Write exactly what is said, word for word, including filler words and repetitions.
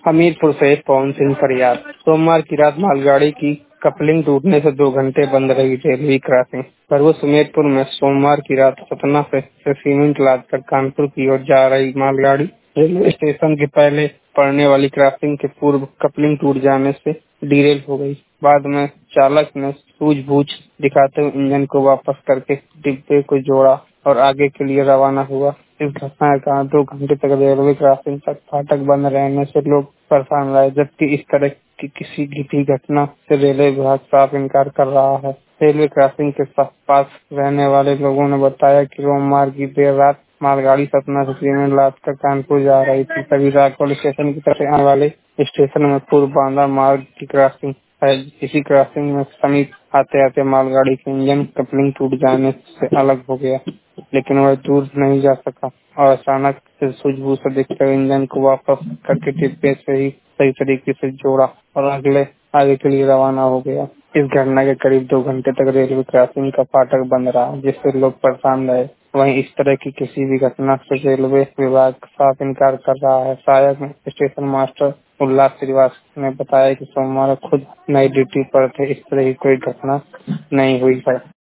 हमीरपुर से पवन सिंह फरियाद। सोमवार की रात मालगाड़ी की कपलिंग टूटने से दो घंटे बंद रही रेलवे क्रॉसिंग। भरगोस सुमेरपुर में सोमवार की रात सतना से, से सीमेंट लादकर कानपुर की ओर जा रही मालगाड़ी रेलवे स्टेशन के पहले पड़ने वाली क्रॉसिंग के पूर्व कपलिंग टूट जाने से डीरेल हो गई। बाद में चालक ने सूझबूझ दिखाते हुए इंजन को वापस करके डिब्बे को जोड़ा और आगे के लिए रवाना हुआ। इस घटना के कारण दो घंटे तक रेलवे क्रॉसिंग तक फाटक बंद रहने से लोग परेशान रहे, जबकि इस तरह की किसी भी घटना से रेलवे विभाग साफ इनकार कर रहा है। रेलवे क्रॉसिंग के पास रहने वाले लोगों ने बताया कि सोमवार की देर रात मालगाड़ी सतना से सीमेंट लादकर कानपुर जा रही थी। तभी राजकोट स्टेशन की तरफ आने वाले स्टेशन में पूर्व बांदा मार्ग की क्रॉसिंग है। इसी क्रॉसिंग में समीप आते आते मालगाड़ी के इंजन कपलिंग टूट जाने से अलग हो गया, लेकिन वह दूर नहीं जा सका और अचानक से सूझबूझ से देखते हुए इंजन को वापस करके डिब्बे से ही सही तरीके से जोड़ा और अगले आगे के लिए रवाना हो गया। इस घटना के करीब दो घंटे तक रेलवे क्रॉसिंग का फाटक बंद रहा, जिससे लोग परेशान रहे। वहीं इस तरह की किसी भी घटना से रेलवे विभाग साफ इनकार कर रहा है। सहायक स्टेशन मास्टर उल्लास श्रीवास्तव ने बताया कि सोमवार खुद नई ड्यूटी पर थे, इस तरह की कोई घटना नहीं हुई है।